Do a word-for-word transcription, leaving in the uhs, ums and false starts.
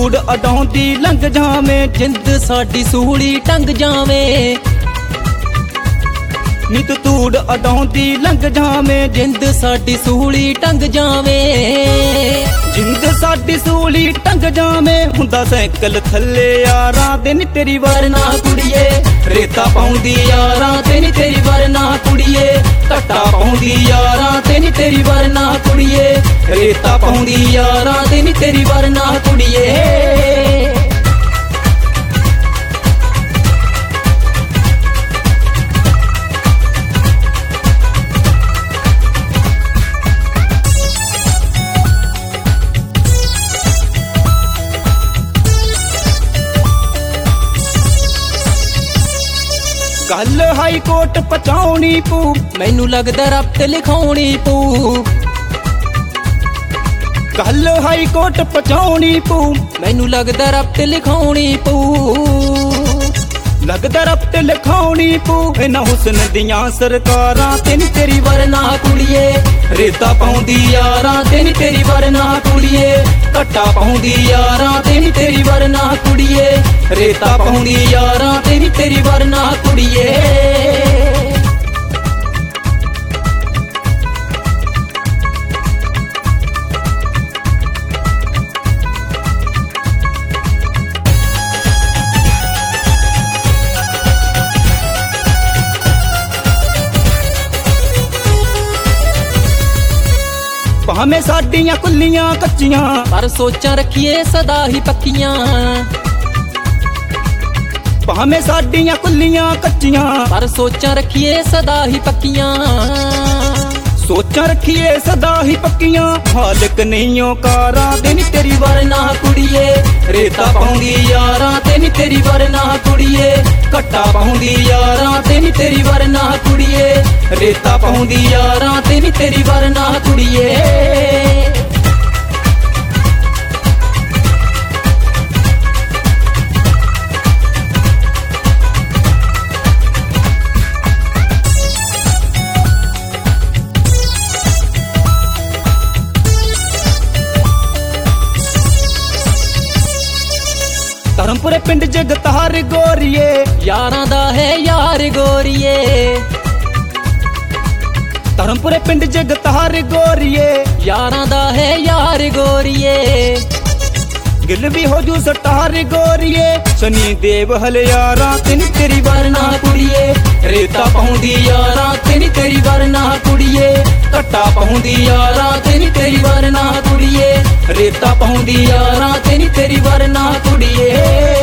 ਤੂੜ ਅਡਾਉਂਦੀ ਲੰਘ ਜਾਵੇਂ, ਜਿੰਦ ਸਾਡੀ ਸੂਲੀ ਟੰਗ ਜਾਵੇਂ। ਨਿਤ ਤੂੜ ਅਡਾਉਂਦੀ ਲੰਘ ਜਾਵੇਂ, ਜਿੰਦ ਸਾਡੀ ਸੂਲੀ ਟੰਗ ਜਾਵੇਂ। ਜਿੰਦ ਸਾਡੀ ਸੂਲੀ ਟੰਗ ਜਾਵੇਂ, ਹੁੰਦਾ ਸਾਈਕਲ ਥੱਲੇ ਯਾਰਾਂ ਦੇ ਨੀ ਤੇਰੀ ਵਰਨਾ ਕੁੜੀਏ, ਰੇਤਾ ਪਾਉਂਦੀ ਯਾਰਾਂ ਤੇ ਨੀ ਤੇਰੀ ਵਰਨਾ ਕੁੜੀਏ, ਘੱਟਾ ਪਾਉਂਦੀ ਯਾਰਾਂ ਤੇ ਨੀ ਤੇਰੀ ਵਰਨਾ ਕੁੜੀਏ, ਰੇਤਾ ਪਾਉਂਦੀ ਯਾਰਾਂ ਤੇ ਨੀ ਤੇਰੀ ਵਰਨਾ ਕੁੜੀਏ। ਗੱਲ ਹਾਈ ਕੋਰਟ ਪਹੁੰਚਾਉਣੀ ਪੂ, ਮੈਨੂੰ ਲੱਗਦਾ ਰੱਬ ਤੇ ਲਿਖਾਉਣੀ ਪੂ। ਗੱਲ ਹਾਈ ਕੋਰਟ ਪਹੁੰਚਾਉਣੀ ਪੂ, ਮੈਨੂੰ ਲੱਗਦਾ ਰੱਬ ਤੇ ਲਿਖਾਉਣੀ ਪੂ। ਲੱਗਦਾ ਰੱਬ ਤੇ ਲਿਖਾਉਣੀ ਪੂ, ਇਹਨਾਂ ਹੁਸਨ ਦੀਆਂ ਸਰਕਾਰਾਂ ਤੇ ਨੀ ਤੇਰੀ ਵਰਨਾ ਕੁੜੀਏ, ਰੇਤਾ ਪਾਉਂਦੀ ਯਾਰਾਂ ਤੇ ਨੀ ਤੇਰੀ ਵਰਨਾ ਕੁੜੀਏ, ਘੱਟਾ ਪਾਉਂਦੀ ਯਾਰਾਂ ਤੇ ਨੀ ਤੇਰੀ ਵਰਨਾ ਕੁੜੀਏ, ਰੇਤਾ ਪਾਉਂਦੀ ਯਾਰਾਂ ਤੇ ਨੀ ਤੇਰੀ ਵਰਨਾ ਕੁੜੀਏ। ਭਾਵੇਂ ਸਾਡੀਆਂ ਕੁੱਲੀਆਂ ਕੱਚੀਆਂ, ਪਰ ਸੋਚਾਂ ਰੱਖੀਏ ਸਦਾ ਹੀ ਪੱਕੀਆਂ। ਭਾਵੇਂ ਸਾਡੀਆਂ ਕੁੱਲੀਆਂ ਕੱਚੀਆਂ, ਪਰ ਸੋਚਾਂ ਰੱਖੀਏ ਸਦਾ ਹੀ ਪੱਕੀਆਂ। ਸੋਚਾਂ ਰੱਖੀਏ ਸਦਾ ਹੀ ਪੱਕੀਆਂ, ਮਾਲਕ ਨਹੀਂ ਓ ਕਾਰਾਂ ਦੇ ਨੀ ਤੇਰੀ ਵਰਨਾ ਕੁੜੀਏ, ਰੇਤਾ ਪਾਉਂਦੀ ਯਾਰਾਂ ਤੇ ਨੀ ਤੇਰੀ ਵਰਨਾ ਕੁੜੀਏ, ਘੱਟਾ ਪਾਉਂਦੀ ਯਾਰਾਂ ਤੇ ਨੀ ਤੇਰੀ ਵਰਨਾ ਕੁੜੀਏ, ਰੇਤਾ ਪਾਉਂਦੀ ਯਾਰਾਂ ਤੇ ਨੀ ਤੇਰੀ ਵਰਨਾ ਕੁੜੀਏ। ਧਰਮਪੁਰੇ ਪਿੰਡ ਜਗਤਾਰ ਗੋਰੀਏ, ਯਾਰਾਂ ਦਾ ਹੈ ਯਾਰ ਗੋਰੀਏ। ਧਰਮਪੁਰੇ ਪਿੰਡ ਜਗਤਾਰ ਗੋਰੀਏ, ਯਾਰਾਂ ਦਾ ਹੈ ਯਾਰ ਗੋਰੀਏ। ਗਿਲ ਵੀ ਹੋ ਜੂ ਸਟਾਰ ਗੋਰੀਏ, ਸਨੀ ਦੇਵ ਹਲਿਆਰਾਂ ਤੇ ਨੀ ਤੇਰੀ ਵਰਨਾ ਕੁੜੀਏ, ਰੇਤਾ ਪਾਉਂਦੀ ਯਾਰਾਂ ਤੇ ਨੀ ਤੇਰੀ ਵਰਨਾ ਕੁੜੀਏ, ਘੱਟਾ ਪਾਉਂਦੀ ਯਾਰਾਂ ਤੇ ਨੀ ਤੇਰੀ ਵਰਨਾ ਕੁੜੀਏ, ਰੇਤਾ ਪਾਉਂਦੀ ਯਾਰਾਂ ਤੇ ਨੀ ਤੇਰੀ ਵਰਨਾ ਕੁੜੀਏ।